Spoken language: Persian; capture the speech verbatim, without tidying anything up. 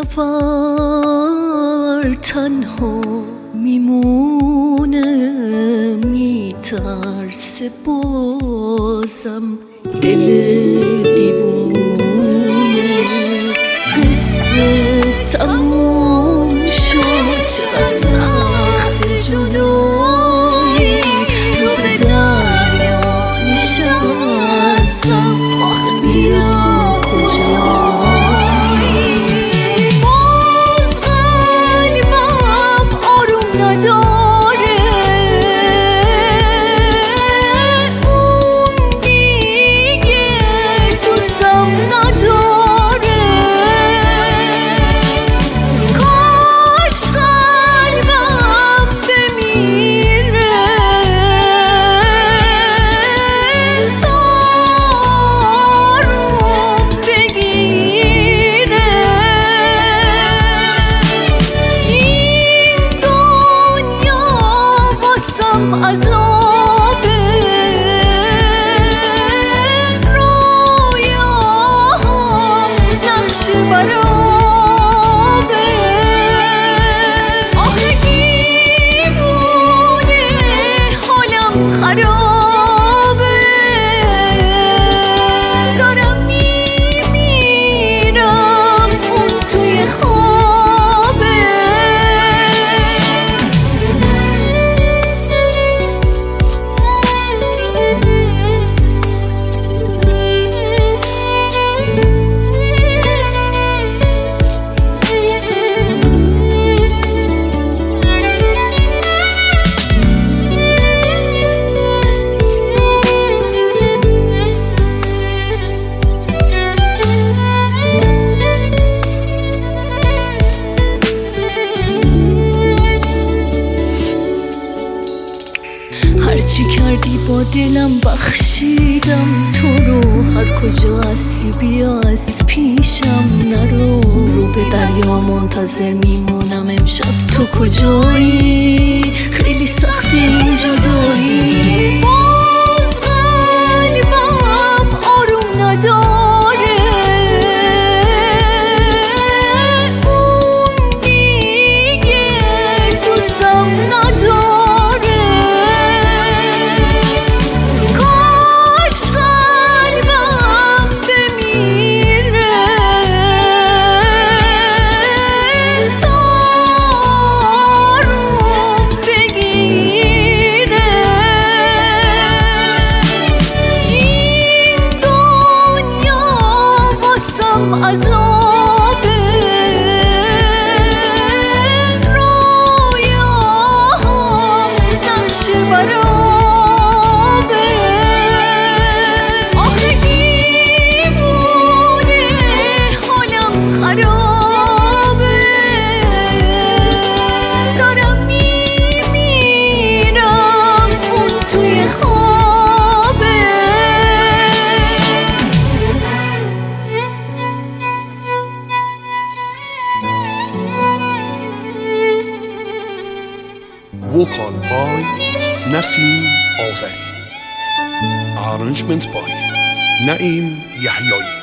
نفر تنها میمونه، میترسه بازم دل دیوونه. قصه تموم شد، چقدر سخت جدایی، رو به دریا نشستم، آخه میرم کجایی؟ باز قلبم آروم نداره، اون دیگه دوستم نداره. کاش قلبم بمیره تا آروم بگیره. این دنیا واسم عذابه، رویاهام نقش برابه. آخه دیوونه حالم خرابه، دارم میمیرم اون توی خوابه. هرچی کردی با دلم بخشیدم تو رو، هر کجا هستی بیا از پیشم نرو. رو به دریا منتظر میمونم امشب، تو کجایی؟ خیلی سخت این جدایی. باز قلبم آروم نداره، اون دیگه دوستم نداره. عذابه، رویاهام نقش برابه. آخه دیوونه حالم خرابه، دارم میمیرم اون توی خوابه. Vocal by Nasim Azari. Arrangement by Naim Yahyai.